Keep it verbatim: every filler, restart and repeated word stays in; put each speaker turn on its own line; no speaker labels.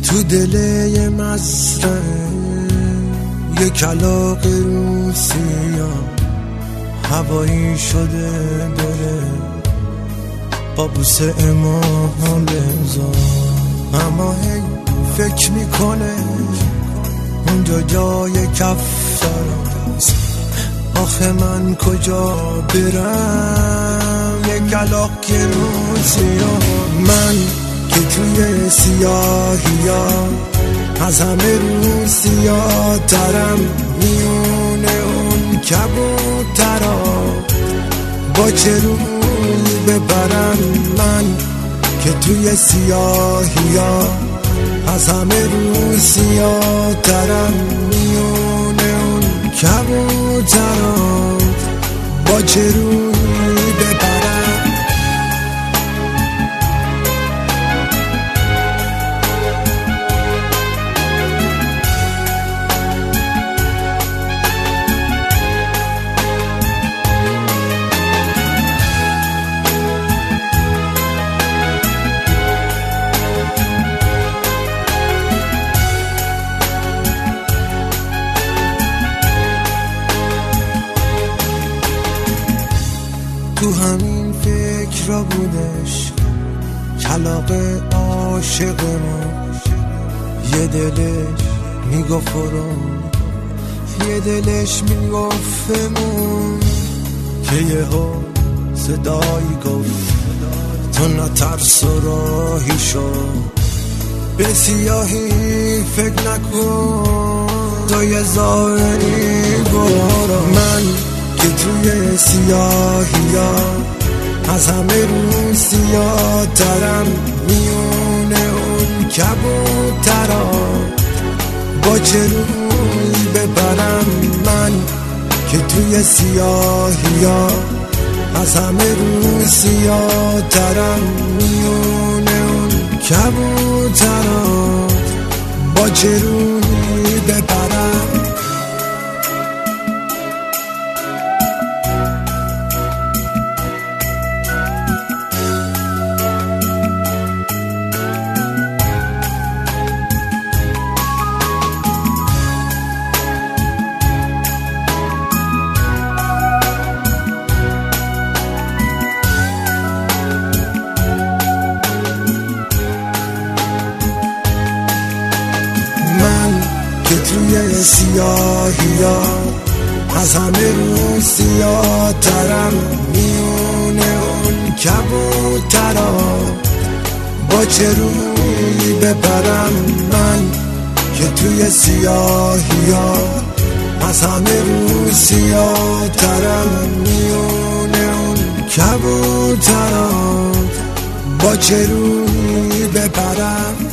تو دل یه مزرعه یه کلاغ روسیا هوایی شده داره با بوسه امام لزا، اما هی فکر میکنه اونجا جای کفتراست. آخه من کجا برم یه کلاغ که روسیا، من که توی سیاهیا از همه روسیا ترم، میونه اون کبوترا با چه روی ببرم. من که توی سیاهیا از همه روسیا ترم، میونه اون کبوترا با چه روی ببرم. تو همین فکر را بودش کلاغ عاشق ما، یه دلش میگفت رو یه دلش میگفتمون که یه ها صدایی گفت تو نترس و راهی شو، به سیاهی فکر نکن تو یه ظاهری برو. من که توی سیاهیا از همه روسیا ترم، میونه اون کبوترا با چه روی ببرم. من که توی سیاهیا از همه روسیا ترم، میونه اون کبوترا با چه روی ببرم. که توی سیاهیا از همه روسیا ترم، میونه اون کبوترا با چه روی ببرم. من که توی سیاهیا از همه روسیا ترم، میونه اون کبوترا با چه روی ببرم.